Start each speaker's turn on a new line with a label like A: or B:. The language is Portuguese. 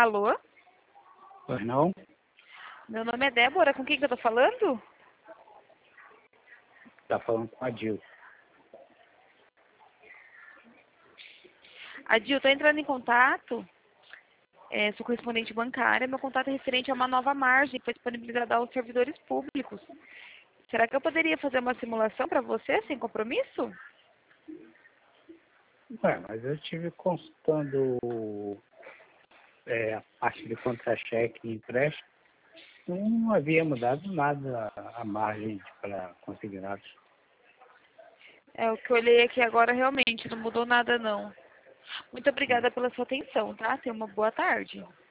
A: Alô?
B: Pois não?
A: Meu nome é Débora, com quem que eu tô falando?
B: Tá falando com a Dil.
A: A Dil, tô entrando em contato, sou correspondente bancária, meu contato é referente a uma nova margem que foi disponibilizada aos servidores públicos. Será que eu poderia fazer uma simulação para você, sem compromisso?
B: Ué, mas eu estive consultando a parte de contra-cheque e empréstimo. Não havia mudado nada a margem para consignados.
A: É, o que eu olhei aqui agora realmente não mudou nada não. Muito obrigada pela sua atenção, tá? Tenha uma boa tarde.